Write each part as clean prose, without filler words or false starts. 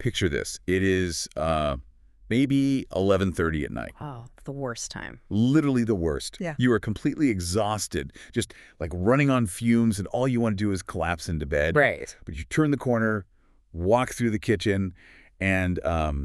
Picture this. It is maybe 11:30 at night. Oh, the worst time. Literally the worst. Yeah. You are completely exhausted, just like running on fumes, and all you want to do is collapse into bed. Right. But you turn the corner, walk through the kitchen, and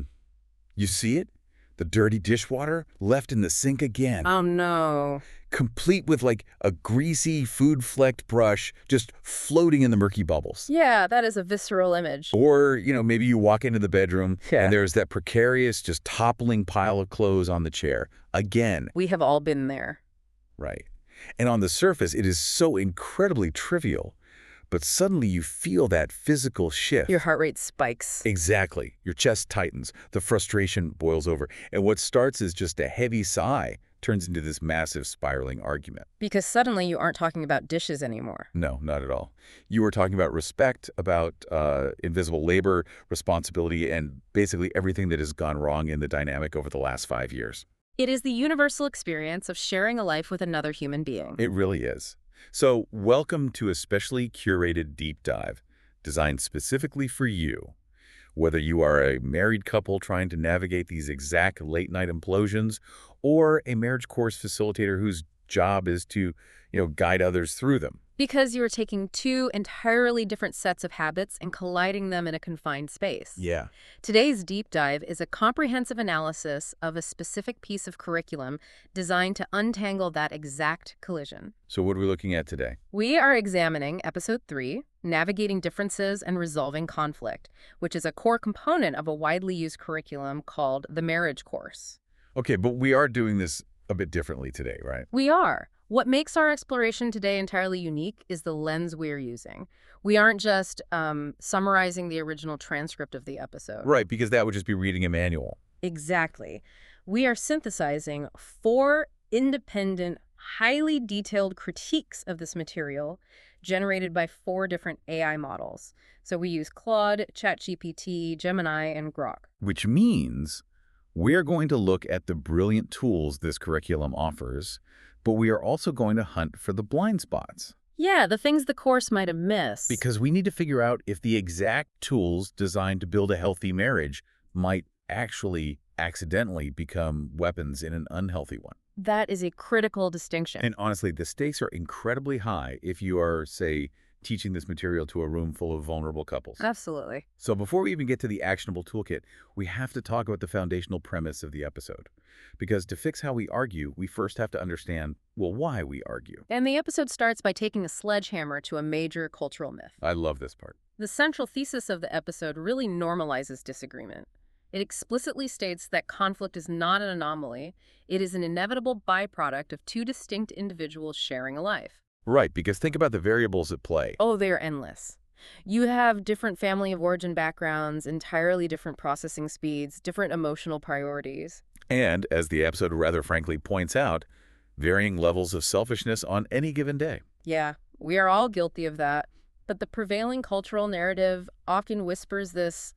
you see it. The dirty dishwater left in the sink again. Oh, no. Complete with like a greasy, food-flecked brush just floating in the murky bubbles. Yeah, that is a visceral image. Or, maybe you walk into the bedroom Yeah. and there's that precarious, just toppling pile of clothes on the chair. Again. We have all been there. Right. And on the surface, it is so incredibly trivial. But suddenly you feel that physical shift. Your heart rate spikes. Exactly. Your chest tightens. The frustration boils over. And what starts as just a heavy sigh turns into this massive spiraling argument. Because suddenly you aren't talking about dishes anymore. No, not at all. You were talking about respect, about invisible labor, responsibility, and basically everything that has gone wrong in the dynamic over the last 5 years. It is the universal experience of sharing a life with another human being. It really is. So welcome to a specially curated deep dive designed specifically for you. Whether you are a married couple trying to navigate these exact late-night implosions or a marriage course facilitator whose job is to, guide others through them. Because you are taking two entirely different sets of habits and colliding them in a confined space. Yeah. Today's deep dive is a comprehensive analysis of a specific piece of curriculum designed to untangle that exact collision. So what are we looking at today? We are examining Episode 3, Navigating Differences and Resolving Conflict, which is a core component of a widely used curriculum called the Marriage Course. Okay, but we are doing this a bit differently today, right? We are. What makes our exploration today entirely unique is the lens we're using. We aren't just summarizing the original transcript of the episode. Right, because that would just be reading a manual. Exactly. We are synthesizing 4 independent, highly detailed critiques of this material generated by 4 different AI models. So we use Claude, ChatGPT, Gemini, and Grok. Which means we're going to look at the brilliant tools this curriculum offers, but we are also going to hunt for the blind spots. Yeah, the things the course might have missed. Because we need to figure out if the exact tools designed to build a healthy marriage might actually accidentally become weapons in an unhealthy one. That is a critical distinction. And honestly, the stakes are incredibly high if you are, say, teaching this material to a room full of vulnerable couples. Absolutely. So before we even get to the actionable toolkit, we have to talk about the foundational premise of the episode. Because to fix how we argue, we first have to understand, why we argue. And the episode starts by taking a sledgehammer to a major cultural myth. I love this part. The central thesis of the episode really normalizes disagreement. It explicitly states that conflict is not an anomaly. It is an inevitable byproduct of 2 distinct individuals sharing a life. Right, because think about the variables at play. Oh, they're endless. You have different family of origin backgrounds, entirely different processing speeds, different emotional priorities. And, as the episode rather frankly points out, varying levels of selfishness on any given day. Yeah, we are all guilty of that. But the prevailing cultural narrative often whispers this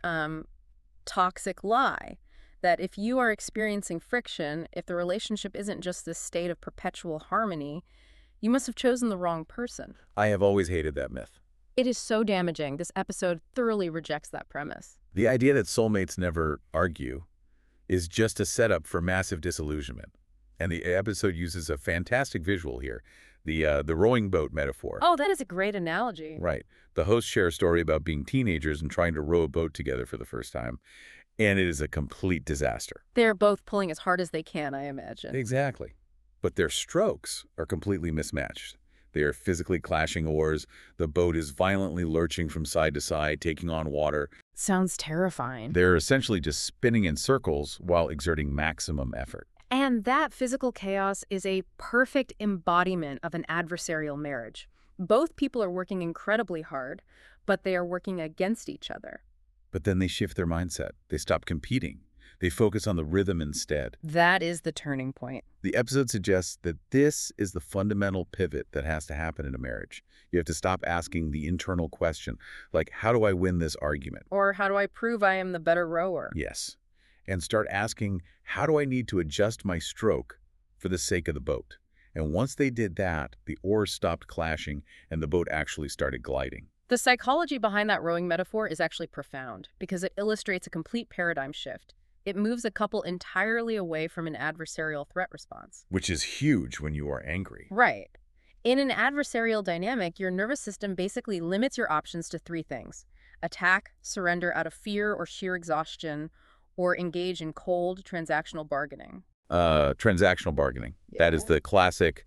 toxic lie that if you are experiencing friction, if the relationship isn't just this state of perpetual harmony, you must have chosen the wrong person. I have always hated that myth. It is so damaging. This episode thoroughly rejects that premise. The idea that soulmates never argue is just a setup for massive disillusionment. And the episode uses a fantastic visual here, the rowing boat metaphor. Oh, that is a great analogy. Right. The hosts share a story about being teenagers and trying to row a boat together for the first time. And it is a complete disaster. They're both pulling as hard as they can, I imagine. Exactly. But their strokes are completely mismatched. They are physically clashing oars. The boat is violently lurching from side to side, taking on water. Sounds terrifying. They're essentially just spinning in circles while exerting maximum effort. And that physical chaos is a perfect embodiment of an adversarial marriage. Both people are working incredibly hard, but they are working against each other. But then they shift their mindset. They stop competing. They focus on the rhythm instead. That is the turning point. The episode suggests that this is the fundamental pivot that has to happen in a marriage. You have to stop asking the internal question, like, how do I win this argument? Or how do I prove I am the better rower? Yes. And start asking, how do I need to adjust my stroke for the sake of the boat? And once they did that, the oars stopped clashing and the boat actually started gliding. The psychology behind that rowing metaphor is actually profound because it illustrates a complete paradigm shift. It moves a couple entirely away from an adversarial threat response. Which is huge when you are angry. Right. In an adversarial dynamic, your nervous system basically limits your options to three things: attack, surrender out of fear or sheer exhaustion, or engage in cold transactional bargaining. Transactional bargaining. That is the classic,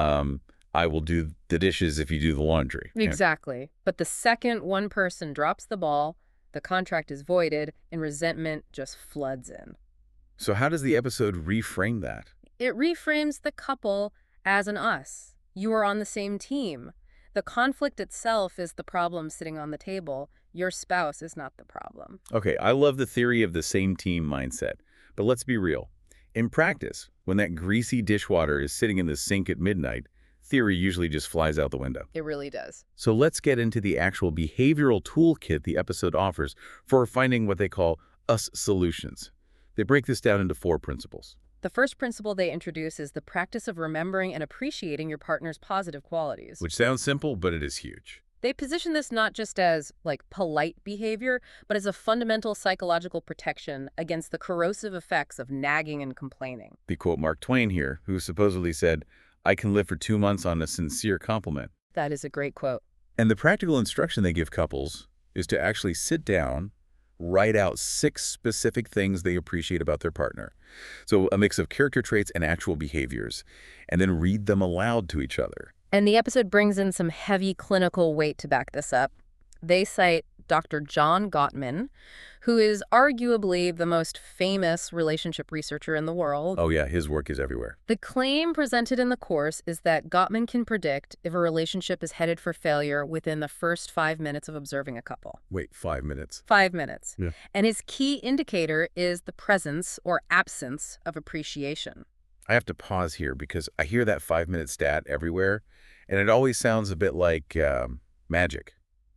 I will do the dishes if you do the laundry. Yeah. Exactly. But the second one person drops the ball, the contract is voided, and resentment just floods in. So how does the episode reframe that? It reframes the couple as an us. You are on the same team. The conflict itself is the problem sitting on the table. Your spouse is not the problem. Okay, I love the theory of the same team mindset, but let's be real. In practice, when that greasy dishwater is sitting in the sink at midnight, theory usually just flies out the window. It really does. So let's get into the actual behavioral toolkit the episode offers for finding what they call us solutions. They break this down into 4 principles. The first principle they introduce is the practice of remembering and appreciating your partner's positive qualities. Which sounds simple, but it is huge. They position this not just as, polite behavior, but as a fundamental psychological protection against the corrosive effects of nagging and complaining. They quote Mark Twain here, who supposedly said, "I can live for 2 months on a sincere compliment." That is a great quote. And the practical instruction they give couples is to actually sit down, write out 6 specific things they appreciate about their partner. So a mix of character traits and actual behaviors, and then read them aloud to each other. And the episode brings in some heavy clinical weight to back this up. They cite Dr. John Gottman, who is arguably the most famous relationship researcher in the world. Oh yeah, his work is everywhere. The claim presented in the course is that Gottman can predict if a relationship is headed for failure within the first 5 minutes of observing a couple. Wait, 5 minutes? 5 minutes. Yeah. And his key indicator is the presence or absence of appreciation. I have to pause here because I hear that 5-minute stat everywhere, and it always sounds a bit like magic.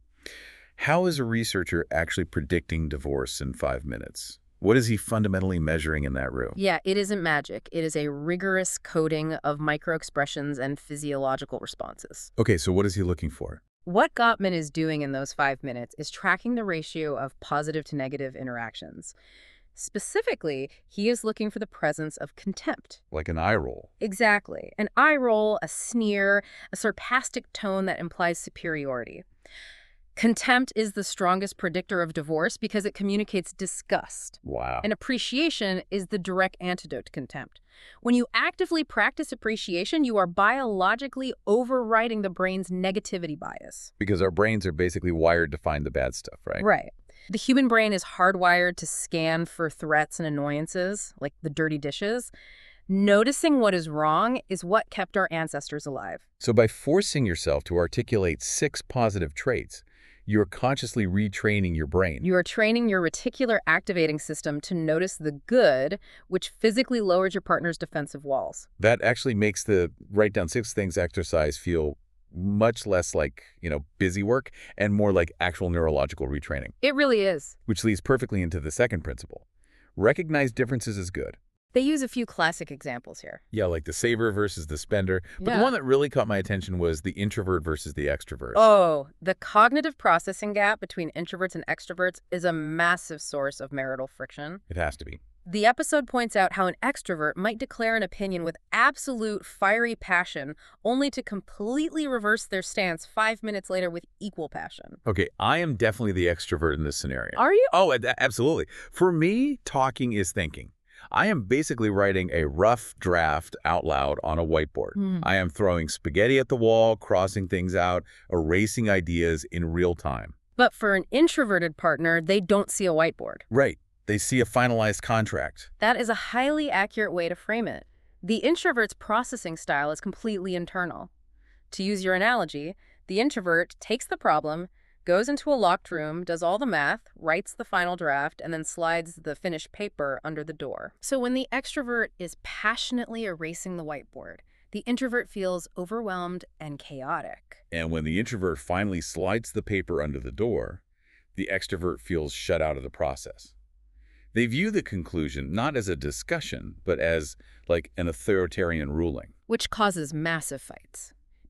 How is a researcher actually predicting divorce in 5 minutes? What is he fundamentally measuring in that room? Yeah, it isn't magic. It is a rigorous coding of microexpressions and physiological responses. Okay, so what is he looking for? What Gottman is doing in those 5 minutes is tracking the ratio of positive to negative interactions. Specifically, he is looking for the presence of contempt. Like an eye roll. Exactly. An eye roll, a sneer, a sarcastic tone that implies superiority. Contempt is the strongest predictor of divorce because it communicates disgust. Wow. And appreciation is the direct antidote to contempt. When you actively practice appreciation, you are biologically overriding the brain's negativity bias. Because our brains are basically wired to find the bad stuff, right? Right. The human brain is hardwired to scan for threats and annoyances, like the dirty dishes. Noticing what is wrong is what kept our ancestors alive. So by forcing yourself to articulate 6 positive traits, you're consciously retraining your brain. You are training your reticular activating system to notice the good, which physically lowers your partner's defensive walls. That actually makes the write down 6 things exercise feel much less like, busy work and more like actual neurological retraining. It really is. Which leads perfectly into the second principle. Recognize differences as good. They use a few classic examples here. Yeah, like the saver versus the spender. But the one that really caught my attention was the introvert versus the extrovert. Oh, the cognitive processing gap between introverts and extroverts is a massive source of marital friction. It has to be. The episode points out how an extrovert might declare an opinion with absolute fiery passion, only to completely reverse their stance 5 minutes later with equal passion. Okay, I am definitely the extrovert in this scenario. Are you? Oh, absolutely. For me, talking is thinking. I am basically writing a rough draft out loud on a whiteboard. I am throwing spaghetti at the wall, crossing things out, erasing ideas in real time. But for an introverted partner, they don't see a whiteboard. Right. They see a finalized contract. That is a highly accurate way to frame it. The introvert's processing style is completely internal. To use your analogy, the introvert takes the problem, goes into a locked room, does all the math, writes the final draft, and then slides the finished paper under the door. So when the extrovert is passionately erasing the whiteboard, the introvert feels overwhelmed and chaotic. And when the introvert finally slides the paper under the door, the extrovert feels shut out of the process. They view the conclusion not as a discussion, but as like an authoritarian ruling. Which causes massive fights.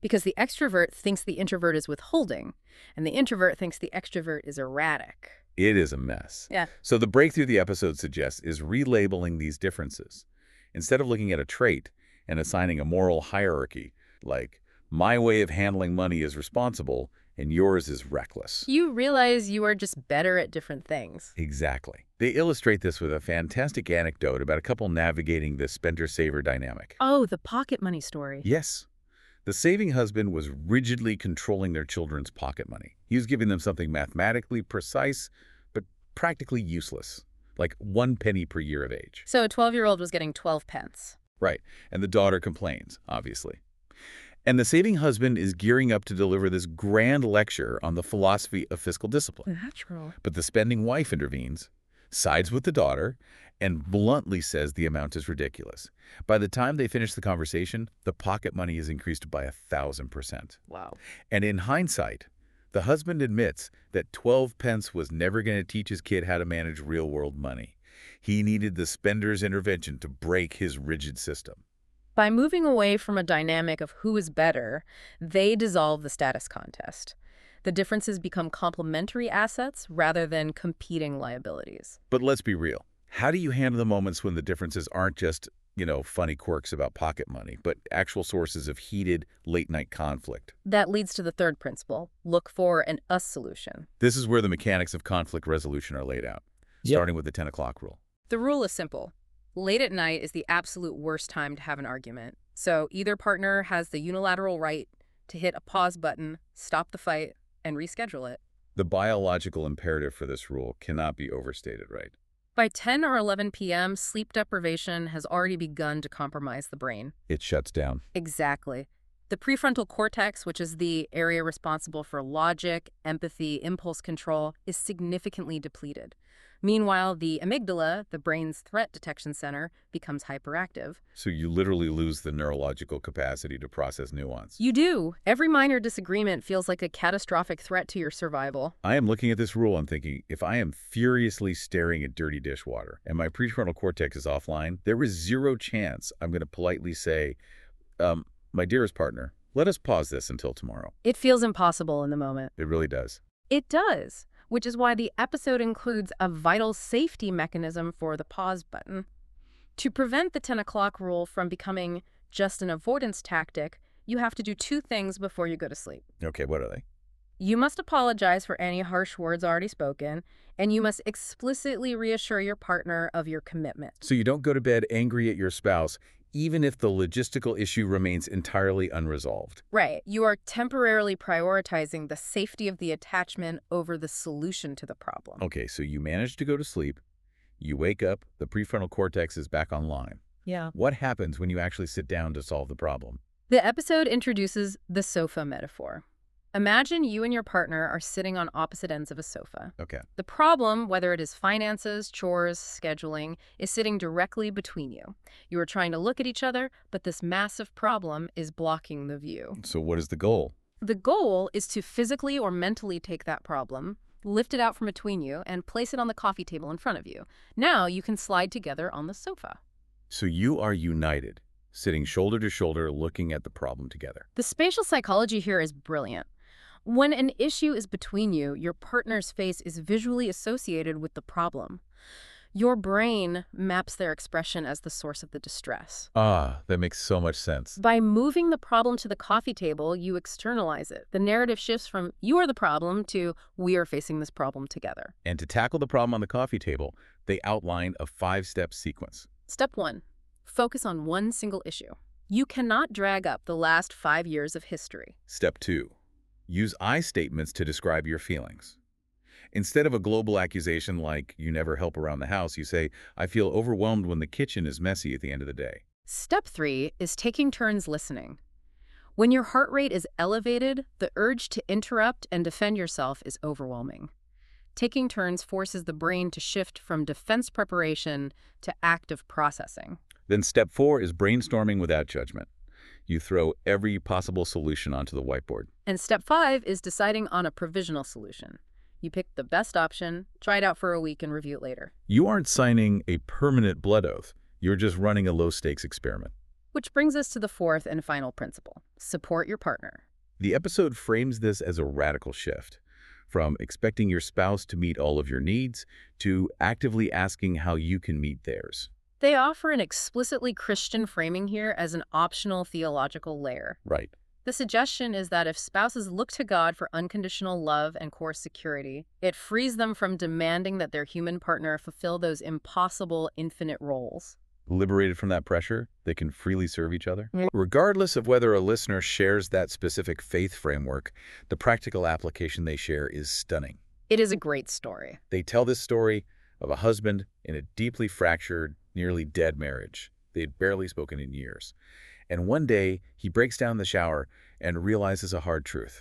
Because the extrovert thinks the introvert is withholding, and the introvert thinks the extrovert is erratic. It is a mess. Yeah. So the breakthrough the episode suggests is relabeling these differences. Instead of looking at a trait and assigning a moral hierarchy, like, my way of handling money is responsible and yours is reckless. You realize you are just better at different things. Exactly. They illustrate this with a fantastic anecdote about a couple navigating the spender-saver dynamic. Oh, the pocket money story. Yes. The saving husband was rigidly controlling their children's pocket money. He was giving them something mathematically precise, but practically useless, like 1 penny per year of age. So a 12-year-old was getting 12 pence. Right. And the daughter complains, obviously. And the saving husband is gearing up to deliver this grand lecture on the philosophy of fiscal discipline. Natural. But the spending wife intervenes, sides with the daughter, and bluntly says the amount is ridiculous. By the time they finish the conversation, the pocket money is increased by 1,000%. Wow. And in hindsight, the husband admits that 12 pence was never going to teach his kid how to manage real-world money. He needed the spender's intervention to break his rigid system. By moving away from a dynamic of who is better, they dissolve the status contest. The differences become complementary assets rather than competing liabilities. But let's be real. How do you handle the moments when the differences aren't just, funny quirks about pocket money, but actual sources of heated, late-night conflict? That leads to the third principle: look for an us solution. This is where the mechanics of conflict resolution are laid out, starting with the 10 o'clock rule. The rule is simple. Late at night is the absolute worst time to have an argument. So either partner has the unilateral right to hit a pause button, stop the fight, and reschedule it. The biological imperative for this rule cannot be overstated, right? By 10 or 11 p.m., sleep deprivation has already begun to compromise the brain. It shuts down. Exactly. The prefrontal cortex, which is the area responsible for logic, empathy, impulse control, is significantly depleted. Meanwhile, the amygdala, the brain's threat detection center, becomes hyperactive. So you literally lose the neurological capacity to process nuance. You do. Every minor disagreement feels like a catastrophic threat to your survival. I am looking at this rule and thinking, if I am furiously staring at dirty dishwater and my prefrontal cortex is offline, there is zero chance I'm going to politely say, my dearest partner, let us pause this until tomorrow. It feels impossible in the moment. It really does. It does, which is why the episode includes a vital safety mechanism for the pause button. To prevent the 10 o'clock rule from becoming just an avoidance tactic, you have to do two things before you go to sleep. Okay, what are they? You must apologize for any harsh words already spoken, and you must explicitly reassure your partner of your commitment. So you don't go to bed angry at your spouse, even if the logistical issue remains entirely unresolved. Right. You are temporarily prioritizing the safety of the attachment over the solution to the problem. Okay, so you manage to go to sleep, you wake up, the prefrontal cortex is back online. Yeah. What happens when you actually sit down to solve the problem? The episode introduces the sofa metaphor. Imagine you and your partner are sitting on opposite ends of a sofa. Okay. The problem, whether it is finances, chores, scheduling, is sitting directly between you. You are trying to look at each other, but this massive problem is blocking the view. So what is the goal? The goal is to physically or mentally take that problem, lift it out from between you, and place it on the coffee table in front of you. Now you can slide together on the sofa. So you are united, sitting shoulder to shoulder, looking at the problem together. The spatial psychology here is brilliant. When an issue is between you, your partner's face is visually associated with the problem. Your brain maps their expression as the source of the distress. Ah, that makes so much sense. By moving the problem to the coffee table, you externalize it. The narrative shifts from "you are the problem" to "we are facing this problem together." And to tackle the problem on the coffee table, they outline a 5-step sequence. Step 1. Focus on one single issue. You cannot drag up the last 5 years of history. Step 2. Use I statements to describe your feelings. Instead of a global accusation like, you never help around the house, you say, I feel overwhelmed when the kitchen is messy at the end of the day. Step 3 is taking turns listening. When your heart rate is elevated, the urge to interrupt and defend yourself is overwhelming. Taking turns forces the brain to shift from defense preparation to active processing. Then step 4 is brainstorming without judgment. You throw every possible solution onto the whiteboard. And step 5 is deciding on a provisional solution. You pick the best option, try it out for a week, and review it later. You aren't signing a permanent blood oath. You're just running a low-stakes experiment. Which brings us to the fourth and final principle: support your partner. The episode frames this as a radical shift, from expecting your spouse to meet all of your needs to actively asking how you can meet theirs. They offer an explicitly Christian framing here as an optional theological layer. Right. The suggestion is that if spouses look to God for unconditional love and core security, it frees them from demanding that their human partner fulfill those impossible infinite roles. Liberated from that pressure, they can freely serve each other. Regardless of whether a listener shares that specific faith framework, the practical application they share is stunning. It is a great story. They tell this story of a husband in a deeply fractured, nearly dead marriage. They had barely spoken in years. And one day, he breaks down in the shower and realizes a hard truth.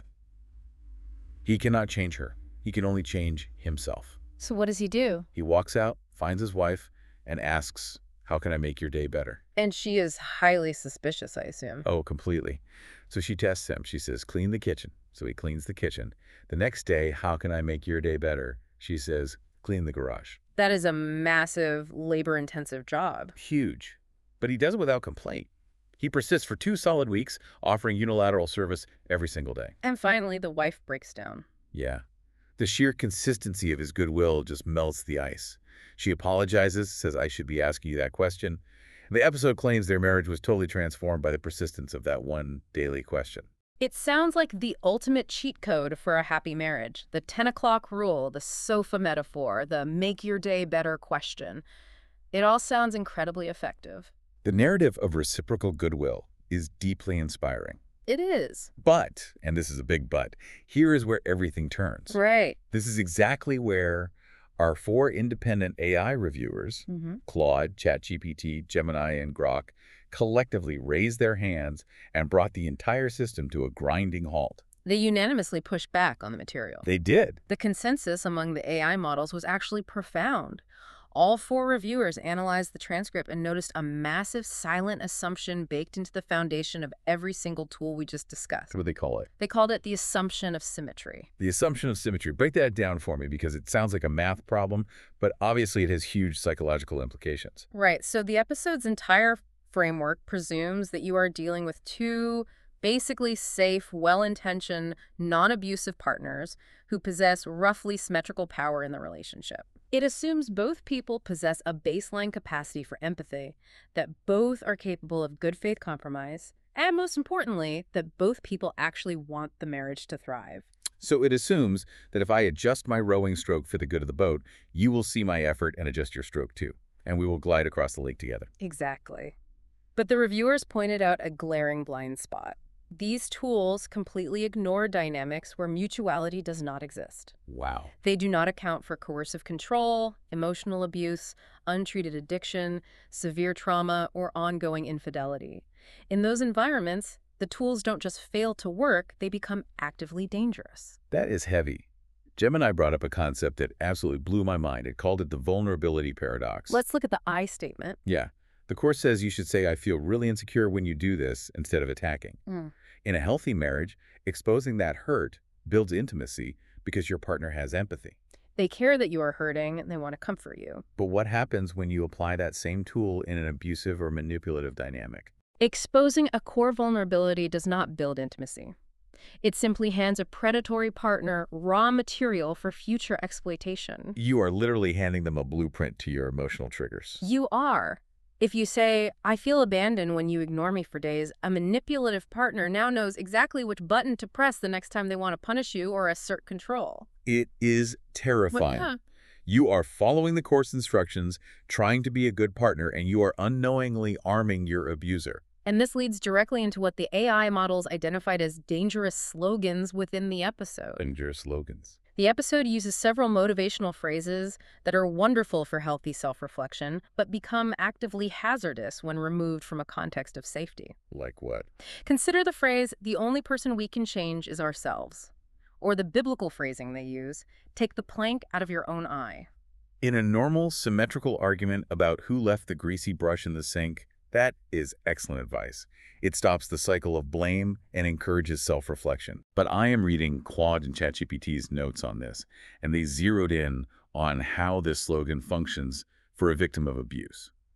He cannot change her. He can only change himself. So what does he do? He walks out, finds his wife, and asks, "How can I make your day better?" And she is highly suspicious, I assume. Oh, completely. So she tests him. She says, "Clean the kitchen." So he cleans the kitchen. The next day, "How can I make your day better?" She says, "Clean the garage." That is a massive, labor-intensive job. Huge. But he does it without complaint. He persists for 2 solid weeks, offering unilateral service every single day. And finally, the wife breaks down. Yeah. The sheer consistency of his goodwill just melts the ice. She apologizes, says, "I should be asking you that question." And the episode claims their marriage was totally transformed by the persistence of that one daily question. It sounds like the ultimate cheat code for a happy marriage. The 10 o'clock rule, the sofa metaphor, the make your day better question. It all sounds incredibly effective. The narrative of reciprocal goodwill is deeply inspiring. It is. But, and this is a big but, here is where everything turns. Right. This is exactly where our 4 independent AI reviewers, Claude, ChatGPT, Gemini, and Grok, collectively raised their hands and brought the entire system to a grinding halt. They unanimously pushed back on the material. They did. The consensus among the AI models was actually profound. All 4 reviewers analyzed the transcript and noticed a massive silent assumption baked into the foundation of every single tool we just discussed. That's what they call it. They called it the assumption of symmetry. The assumption of symmetry. Break that down for me because it sounds like a math problem, but obviously it has huge psychological implications. Right. So the episode's entire framework presumes that you are dealing with 2 basically safe, well-intentioned, non-abusive partners who possess roughly symmetrical power in the relationship. It assumes both people possess a baseline capacity for empathy, that both are capable of good faith compromise, and most importantly, that both people actually want the marriage to thrive. So it assumes that if I adjust my rowing stroke for the good of the boat, you will see my effort and adjust your stroke too, and we will glide across the lake together. Exactly. But the reviewers pointed out a glaring blind spot. These tools completely ignore dynamics where mutuality does not exist. Wow. They do not account for coercive control, emotional abuse, untreated addiction, severe trauma, or ongoing infidelity. In those environments, the tools don't just fail to work, they become actively dangerous. That is heavy. Gemini brought up a concept that absolutely blew my mind. It called it the vulnerability paradox. Let's look at the I statement. Yeah. The Course says you should say, "I feel really insecure when you do this," instead of attacking. In a healthy marriage, exposing that hurt builds intimacy because your partner has empathy. They care that you are hurting and they want to comfort you. But what happens when you apply that same tool in an abusive or manipulative dynamic? Exposing a core vulnerability does not build intimacy. It simply hands a predatory partner raw material for future exploitation. You are literally handing them a blueprint to your emotional triggers. You are. If you say, "I feel abandoned when you ignore me for days," a manipulative partner now knows exactly which button to press the next time they want to punish you or assert control. It is terrifying. Yeah. You are following the Course instructions, trying to be a good partner, and you are unknowingly arming your abuser. And this leads directly into what the AI models identified as dangerous slogans within the episode. Dangerous slogans. The episode uses several motivational phrases that are wonderful for healthy self-reflection, but become actively hazardous when removed from a context of safety. Like what? Consider the phrase, "The only person we can change is ourselves." Or the biblical phrasing they use, "Take the plank out of your own eye." In a normal, symmetrical argument about who left the greasy brush in the sink, that is excellent advice. It stops the cycle of blame and encourages self-reflection. But I am reading Claude and ChatGPT's notes on this, and they zeroed in on how this slogan functions for a victim of abuse.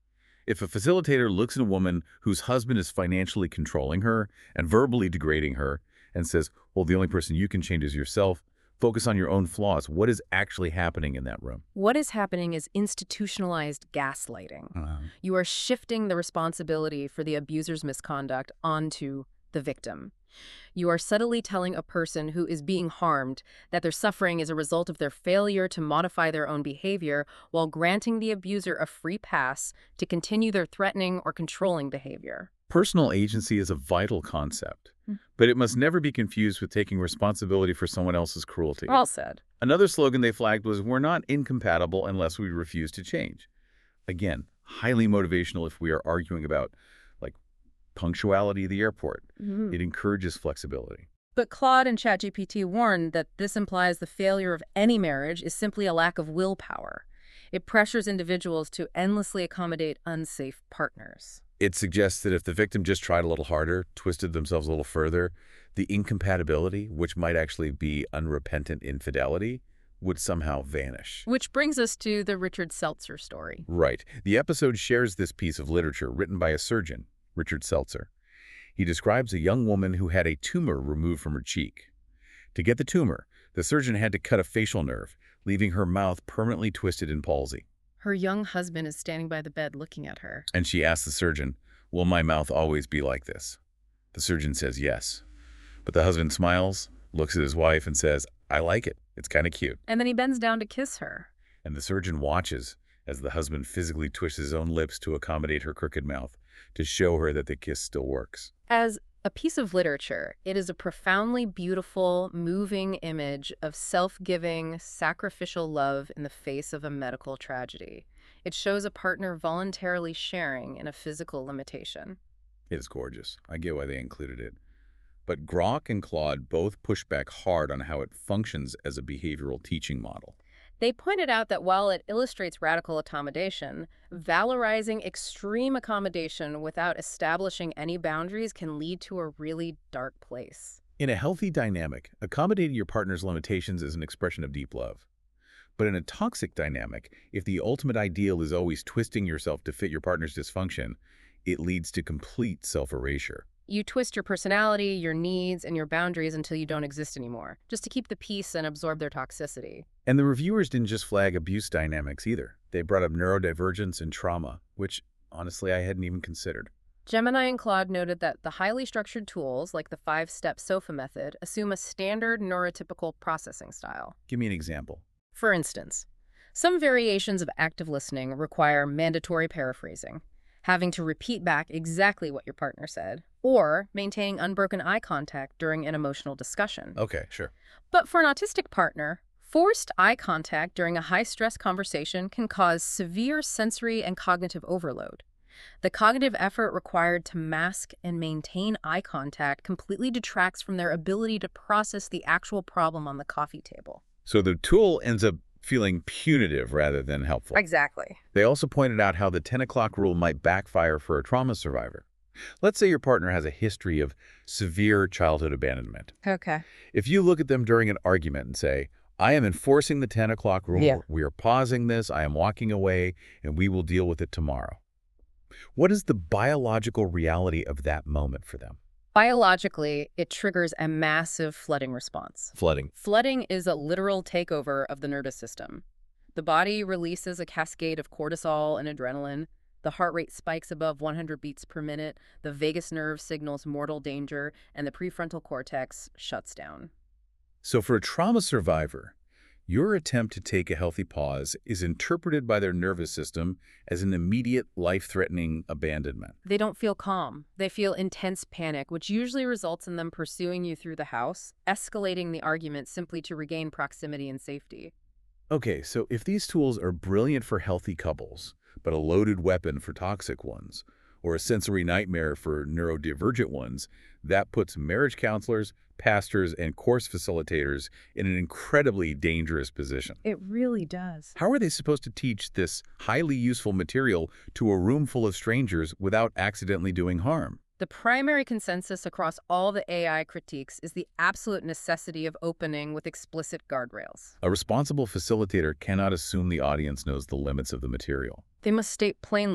If a facilitator looks at a woman whose husband is financially controlling her and verbally degrading her and says, well, the only person you can change is yourself, focus on your own flaws, what is actually happening in that room? What is happening is institutionalized gaslighting. You are shifting the responsibility for the abuser's misconduct onto the victim. You are subtly telling a person who is being harmed that their suffering is a result of their failure to modify their own behavior while granting the abuser a free pass to continue their threatening or controlling behavior. Personal agency is a vital concept, but it must never be confused with taking responsibility for someone else's cruelty. Well said. Another slogan they flagged was, we're not incompatible unless we refuse to change. Again, highly motivational if we are arguing about, like, punctuality at the airport. It encourages flexibility. But Claude and ChatGPT warn that this implies the failure of any marriage is simply a lack of willpower. It pressures individuals to endlessly accommodate unsafe partners. It suggests that if the victim just tried a little harder, twisted themselves a little further, the incompatibility, which might actually be unrepentant infidelity, would somehow vanish. Which brings us to the Richard Seltzer story. Right. The episode shares this piece of literature written by a surgeon, Richard Seltzer. He describes a young woman who had a tumor removed from her cheek. To get the tumor, the surgeon had to cut a facial nerve, leaving her mouth permanently twisted in palsy. Her young husband is standing by the bed looking at her. And she asks the surgeon, will my mouth always be like this? The surgeon says yes. But the husband smiles, looks at his wife, and says, I like it. It's kind of cute. And then he bends down to kiss her. And the surgeon watches as the husband physically twists his own lips to accommodate her crooked mouth, to show her that the kiss still works. As a piece of literature, it is a profoundly beautiful, moving image of self-giving, sacrificial love in the face of a medical tragedy. It shows a partner voluntarily sharing in a physical limitation. It is gorgeous. I get why they included it. But Grok and Claude both push back hard on how it functions as a behavioral teaching model. They pointed out that while it illustrates radical accommodation, valorizing extreme accommodation without establishing any boundaries can lead to a really dark place. In a healthy dynamic, accommodating your partner's limitations is an expression of deep love. But in a toxic dynamic, if the ultimate ideal is always twisting yourself to fit your partner's dysfunction, it leads to complete self-erasure. You twist your personality, your needs, and your boundaries until you don't exist anymore, just to keep the peace and absorb their toxicity. And the reviewers didn't just flag abuse dynamics either. They brought up neurodivergence and trauma, which, honestly, I hadn't even considered. Gemini and Claude noted that the highly structured tools, like the 5-step SOFA method, assume a standard neurotypical processing style. Give me an example. For instance, some variations of active listening require mandatory paraphrasing, having to repeat back exactly what your partner said, or maintaining unbroken eye contact during an emotional discussion. Okay, sure. But for an autistic partner, forced eye contact during a high-stress conversation can cause severe sensory and cognitive overload. The cognitive effort required to mask and maintain eye contact completely detracts from their ability to process the actual problem on the coffee table. So the tool ends up feeling punitive rather than helpful. Exactly. They also pointed out how the 10 o'clock rule might backfire for a trauma survivor. Let's say your partner has a history of severe childhood abandonment. Okay. If you look at them during an argument and say, I am enforcing the 10 o'clock rule, Yeah. we are pausing this, I am walking away, and we will deal with it tomorrow. What is the biological reality of that moment for them? Biologically, it triggers a massive flooding response. Flooding. Flooding is a literal takeover of the nervous system. The body releases a cascade of cortisol and adrenaline. The heart rate spikes above 100 beats per minute. The vagus nerve signals mortal danger, and the prefrontal cortex shuts down. So for a trauma survivor, your attempt to take a healthy pause is interpreted by their nervous system as an immediate life-threatening abandonment. They don't feel calm. They feel intense panic, which usually results in them pursuing you through the house, escalating the argument simply to regain proximity and safety. Okay, so if these tools are brilliant for healthy couples, but a loaded weapon for toxic ones, or a sensory nightmare for neurodivergent ones, that puts marriage counselors, pastors, and course facilitators in an incredibly dangerous position. It really does. How are they supposed to teach this highly useful material to a room full of strangers without accidentally doing harm? The primary consensus across all the AI critiques is the absolute necessity of opening with explicit guardrails. A responsible facilitator cannot assume the audience knows the limits of the material. They must state plainly,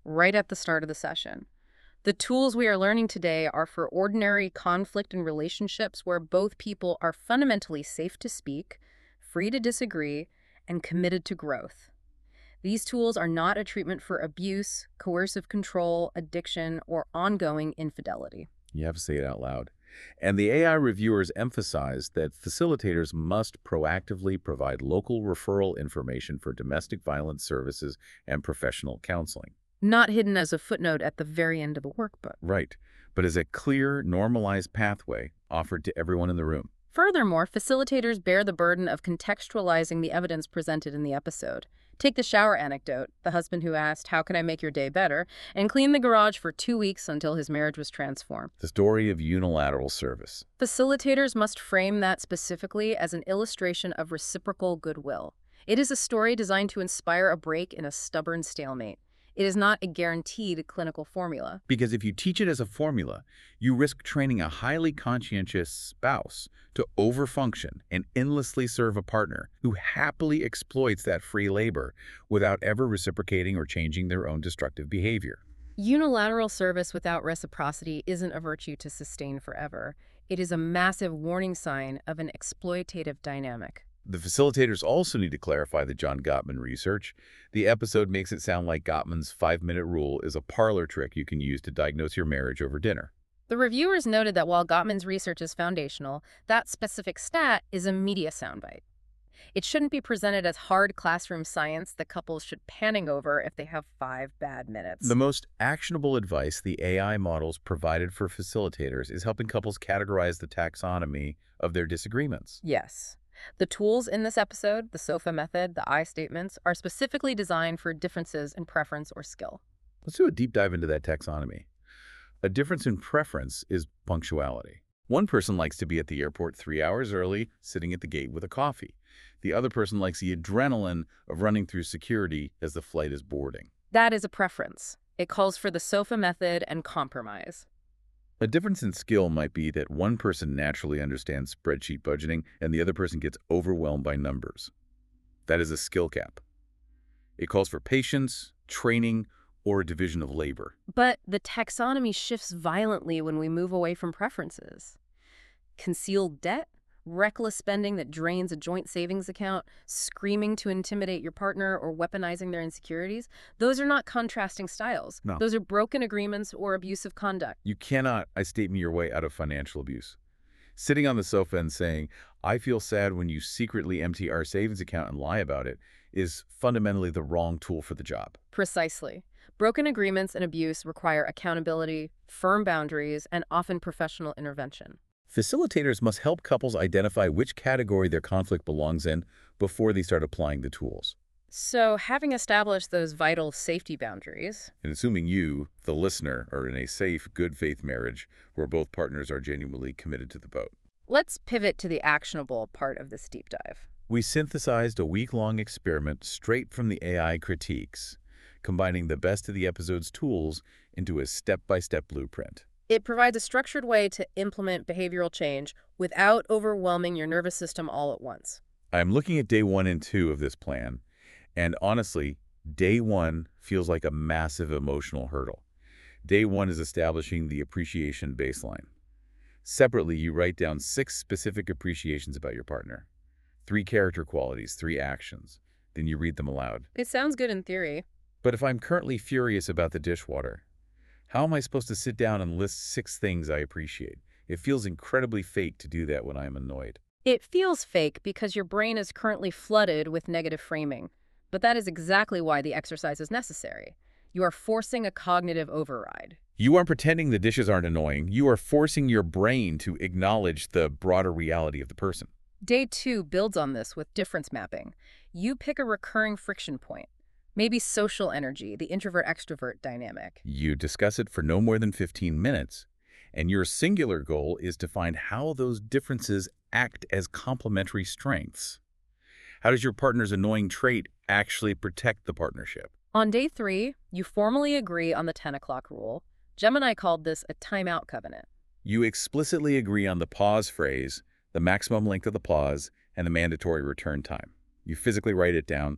right at the start of the session. The tools we are learning today are for ordinary conflict in relationships where both people are fundamentally safe to speak, free to disagree, and committed to growth. These tools are not a treatment for abuse, coercive control, addiction, or ongoing infidelity. You have to say it out loud. And the AI reviewers emphasize that facilitators must proactively provide local referral information for domestic violence services and professional counseling. Not hidden as a footnote at the very end of the workbook. Right, but as a clear, normalized pathway offered to everyone in the room. Furthermore, facilitators bear the burden of contextualizing the evidence presented in the episode. Take the shower anecdote, the husband who asked, "How can I make your day better?" and cleaned the garage for 2 weeks until his marriage was transformed. The story of unilateral service. Facilitators must frame that specifically as an illustration of reciprocal goodwill. It is a story designed to inspire a break in a stubborn stalemate. It is not a guaranteed clinical formula. Because if you teach it as a formula, you risk training a highly conscientious spouse to overfunction and endlessly serve a partner who happily exploits that free labor without ever reciprocating or changing their own destructive behavior. Unilateral service without reciprocity isn't a virtue to sustain forever. It is a massive warning sign of an exploitative dynamic. The facilitators also need to clarify the John Gottman research. The episode makes it sound like Gottman's 5-minute rule is a parlor trick you can use to diagnose your marriage over dinner. The reviewers noted that while Gottman's research is foundational, that specific stat is a media soundbite. It shouldn't be presented as hard classroom science that couples should panic over if they have 5 bad minutes. The most actionable advice the AI models provided for facilitators is helping couples categorize the taxonomy of their disagreements. Yes. The tools in this episode, the SOFA method, the I statements, are specifically designed for differences in preference or skill. Let's do a deep dive into that taxonomy. A difference in preference is punctuality. One person likes to be at the airport 3 hours early, sitting at the gate with a coffee. The other person likes the adrenaline of running through security as the flight is boarding. That is a preference. It calls for the SOFA method and compromise. A difference in skill might be that one person naturally understands spreadsheet budgeting and the other person gets overwhelmed by numbers. That is a skill gap. It calls for patience, training, or a division of labor. But the taxonomy shifts violently when we move away from preferences. Concealed debt, reckless spending that drains a joint savings account, screaming to intimidate your partner, or weaponizing their insecurities, those are not contrasting styles. No. Those are broken agreements or abusive conduct. You cannot I state me your way out of financial abuse. Sitting on the sofa and saying, "I feel sad when you secretly empty our savings account and lie about it," is fundamentally the wrong tool for the job. Precisely. Broken agreements and abuse require accountability, firm boundaries, and often professional intervention. Facilitators must help couples identify which category their conflict belongs in before they start applying the tools. So, having established those vital safety boundaries, And assuming you, the listener, are in a safe, good faith marriage where both partners are genuinely committed to the boat. let's pivot to the actionable part of this deep dive. We synthesized a week-long experiment straight from the AI critiques, combining the best of the episode's tools into a step-by-step blueprint. It provides a structured way to implement behavioral change without overwhelming your nervous system all at once. I'm looking at day 1 and 2 of this plan, and honestly, day 1 feels like a massive emotional hurdle. Day 1 is establishing the appreciation baseline. Separately, you write down 6 specific appreciations about your partner. 3 character qualities, 3 actions. Then you read them aloud. It sounds good in theory. But if I'm currently furious about the dishwater, how am I supposed to sit down and list 6 things I appreciate? It feels incredibly fake to do that when I'm annoyed. It feels fake because your brain is currently flooded with negative framing. But that is exactly why the exercise is necessary. You are forcing a cognitive override. You aren't pretending the dishes aren't annoying. You are forcing your brain to acknowledge the broader reality of the person. Day 2 builds on this with difference mapping. You pick a recurring friction point. Maybe social energy, the introvert-extrovert dynamic. You discuss it for no more than 15 minutes, and your singular goal is to find how those differences act as complementary strengths. How does your partner's annoying trait actually protect the partnership? On day 3, you formally agree on the 10 o'clock rule. Gemini called this a timeout covenant. You explicitly agree on the pause phrase, the maximum length of the pause, and the mandatory return time. You physically write it down,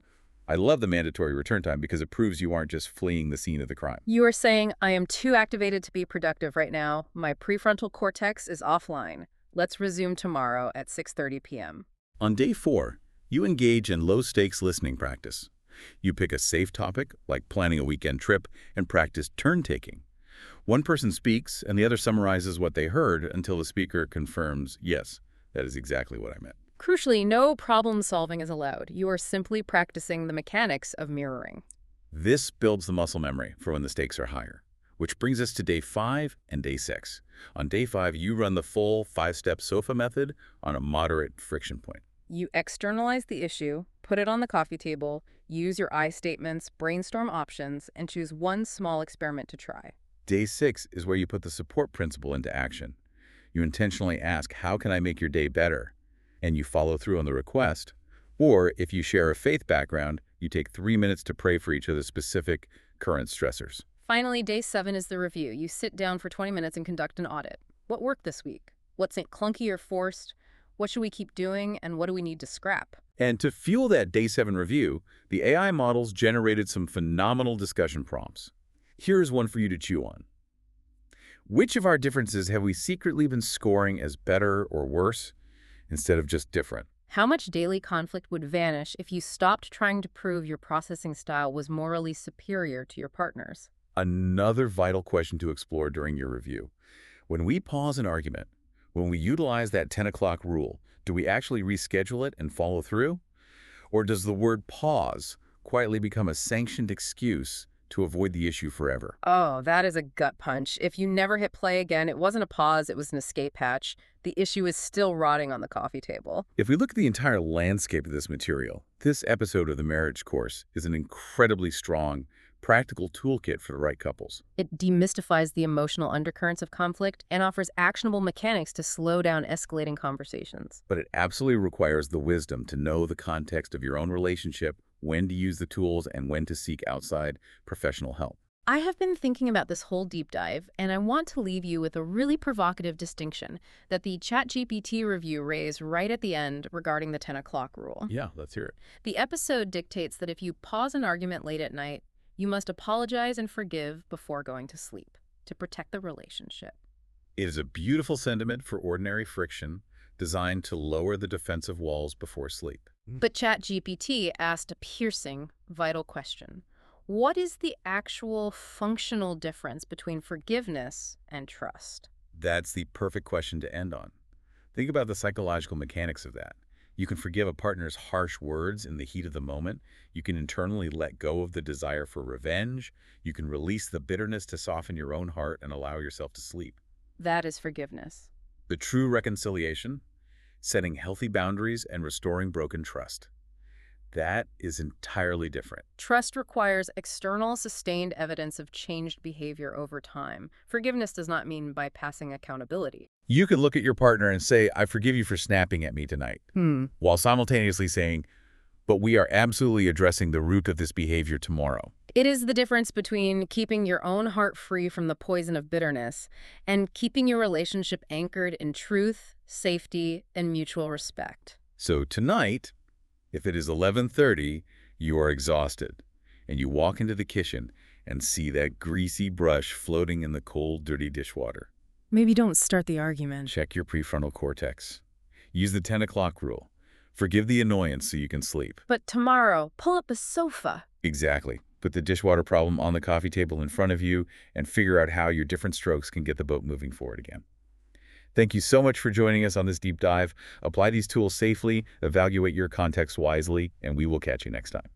I love the mandatory return time because it proves you aren't just fleeing the scene of the crime. You are saying, I am too activated to be productive right now. My prefrontal cortex is offline. Let's resume tomorrow at 6:30 p.m. On day 4, you engage in low-stakes listening practice. You pick a safe topic, like planning a weekend trip, and practice turn-taking. One person speaks, and the other summarizes what they heard until the speaker confirms, yes, that is exactly what I meant. Crucially, no problem solving is allowed. You are simply practicing the mechanics of mirroring. This builds the muscle memory for when the stakes are higher, which brings us to day 5 and day 6. On day 5, you run the full 5-step SOFA method on a moderate friction point. You externalize the issue, put it on the coffee table, use your I statements, brainstorm options, and choose one small experiment to try. Day 6 is where you put the support principle into action. You intentionally ask, how can I make your day better? And you follow through on the request. Or if you share a faith background, you take 3 minutes to pray for each other's specific current stressors. Finally, day 7 is the review. You sit down for 20 minutes and conduct an audit. What worked this week? What's clunky or forced? What should we keep doing, and what do we need to scrap? And to fuel that day 7 review, the AI models generated some phenomenal discussion prompts. Here's one for you to chew on. Which of our differences have we secretly been scoring as better or worse instead of just different? How much daily conflict would vanish if you stopped trying to prove your processing style was morally superior to your partner's? Another vital question to explore during your review. When we pause an argument, when we utilize that 10 o'clock rule, do we actually reschedule it and follow through? Or does the word pause quietly become a sanctioned excuse to avoid the issue forever? Oh, that is a gut punch. If you never hit play again, it wasn't a pause, it was an escape hatch. The issue is still rotting on the coffee table. If we look at the entire landscape of this material, this episode of the Marriage Course is an incredibly strong, practical toolkit for the right couples. It demystifies the emotional undercurrents of conflict and offers actionable mechanics to slow down escalating conversations. But it absolutely requires the wisdom to know the context of your own relationship, when to use the tools, and when to seek outside professional help. I have been thinking about this whole deep dive, and I want to leave you with a really provocative distinction that the ChatGPT review raised right at the end regarding the 10 o'clock rule. Yeah, let's hear it. The episode dictates that if you pause an argument late at night, you must apologize and forgive before going to sleep to protect the relationship. It is a beautiful sentiment for ordinary friction, designed to lower the defensive walls before sleep. But ChatGPT asked a piercing, vital question. What is the actual functional difference between forgiveness and trust? That's the perfect question to end on. Think about the psychological mechanics of that. You can forgive a partner's harsh words in the heat of the moment. You can internally let go of the desire for revenge. You can release the bitterness to soften your own heart and allow yourself to sleep. That is forgiveness. The true reconciliation, setting healthy boundaries and restoring broken trust. That is entirely different. Trust requires external, sustained evidence of changed behavior over time. Forgiveness does not mean bypassing accountability. You could look at your partner and say, I forgive you for snapping at me tonight, while simultaneously saying, but we are absolutely addressing the root of this behavior tomorrow. It is the difference between keeping your own heart free from the poison of bitterness and keeping your relationship anchored in truth, safety, and mutual respect. So tonight, if it is 11:30, you are exhausted, and you walk into the kitchen and see that greasy brush floating in the cold, dirty dishwater. Maybe don't start the argument. Check your prefrontal cortex. Use the 10 o'clock rule. Forgive the annoyance so you can sleep. But tomorrow, pull up a sofa. Exactly. Put the dishwater problem on the coffee table in front of you and figure out how your different strokes can get the boat moving forward again. Thank you so much for joining us on this deep dive. Apply these tools safely, evaluate your context wisely, and we will catch you next time.